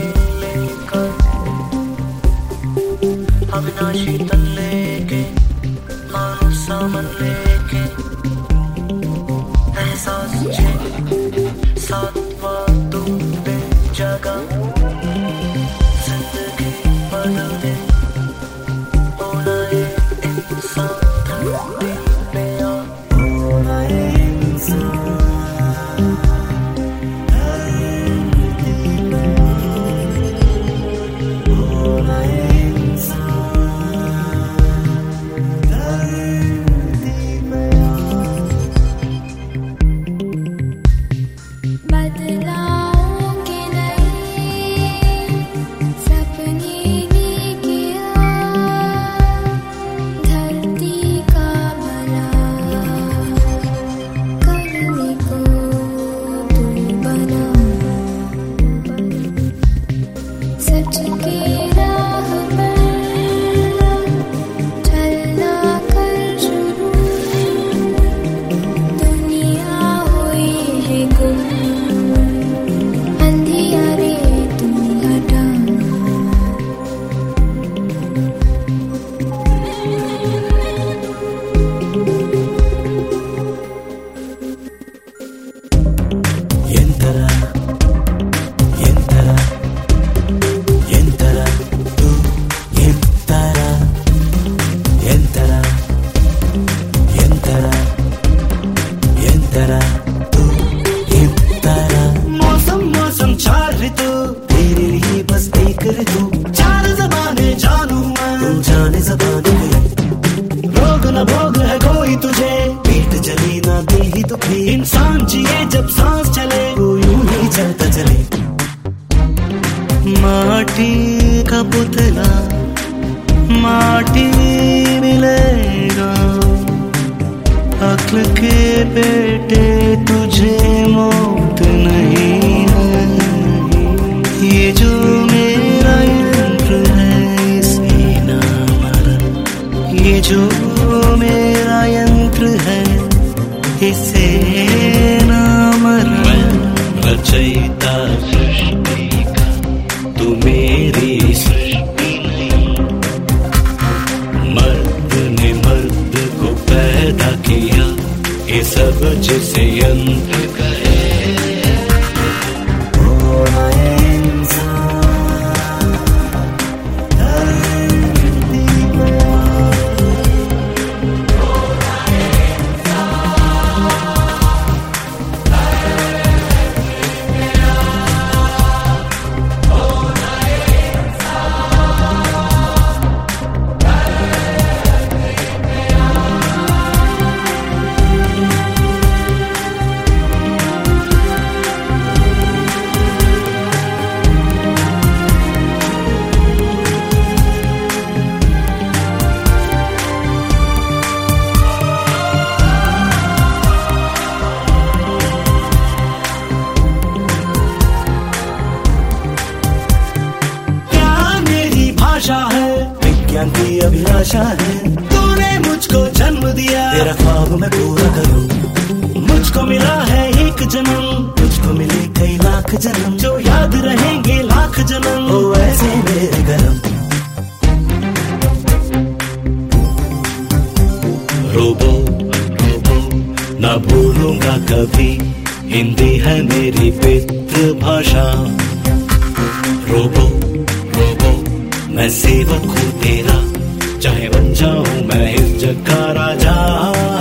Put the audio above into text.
लेकर अविनाशी तन लेके मानो सामन लेके एहसास छे सातवा तू दे जगह जिंदगी बदल दे होना ये इंसान धरती पे आ होना ये इंसान चार ज़बाने जानू मैं, तू जाने ज़बाने रोग न भोग है कोई तुझे, पीठ जली ना दे ही दुखी, इंसान जिए जब सांस चले, तू यूं ही चलता चले। माटी का पुतला माटी मिलेगा, अक्ल के बेटे तुझे मौत नहीं है, ये जो मेरा यंत्र है इसमें ना मरण, ये जो मेरा यंत्र है इसे ना मरण। रचयिता सृष्टि का तू मेरी सृष्टि नहीं, मर्द ने मर्द को पैदा किया, ये सब जिसे यंत्र कहे। विज्ञान की अभिलाषा है, तूने मुझको जन्म दिया, तेरा ख्वाब मैं पूरा करूं। मुझको मिला है एक जन्म, तुझको मिले कई लाख जन्म, जो याद रहेंगे लाख जन्म, ओ ऐसे मेरे गरम। रोबो रोबो ना भूलूंगा कभी, हिंदी है मेरी पितृभाषा। रोबो रोबो मैं सेवक हूँ तेरा, चाहे बन जाऊं मैं इस जग का राजा।